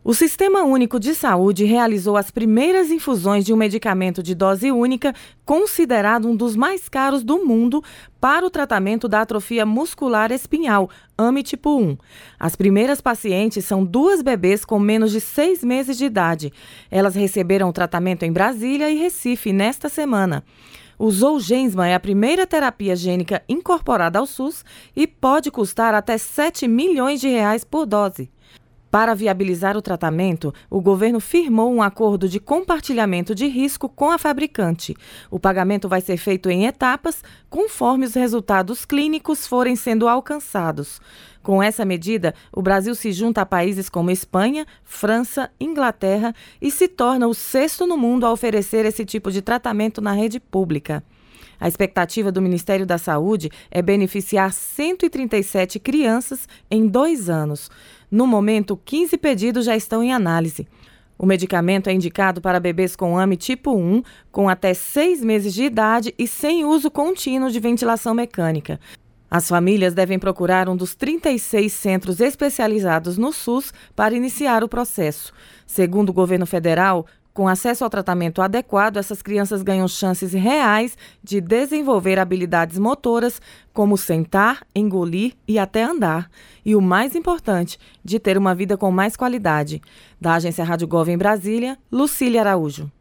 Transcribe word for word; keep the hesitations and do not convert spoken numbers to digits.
O Sistema Único de Saúde realizou as primeiras infusões de um medicamento de dose única, considerado um dos mais caros do mundo, para o tratamento da atrofia muscular espinhal, A M E tipo um. As primeiras pacientes são duas bebês com menos de seis meses de idade. Elas receberam o tratamento em Brasília e Recife nesta semana. O Zolgensma é a primeira terapia gênica incorporada ao SUS e pode custar até sete milhões de reais por dose. Para viabilizar o tratamento, o governo firmou um acordo de compartilhamento de risco com a fabricante. O pagamento vai ser feito em etapas, conforme os resultados clínicos forem sendo alcançados. Com essa medida, o Brasil se junta a países como Espanha, França, Inglaterra e se torna o sexto no mundo a oferecer esse tipo de tratamento na rede pública. A expectativa do Ministério da Saúde é beneficiar cento e trinta e sete crianças em dois anos. No momento, quinze pedidos já estão em análise. O medicamento é indicado para bebês com A M E tipo um, com até seis meses de idade e sem uso contínuo de ventilação mecânica. As famílias devem procurar um dos trinta e seis centros especializados no SUS para iniciar o processo. Segundo o governo federal, com acesso ao tratamento adequado, essas crianças ganham chances reais de desenvolver habilidades motoras, como sentar, engolir e até andar. E o mais importante, de ter uma vida com mais qualidade. Da Agência Rádio Gov em Brasília, Lucília Araújo.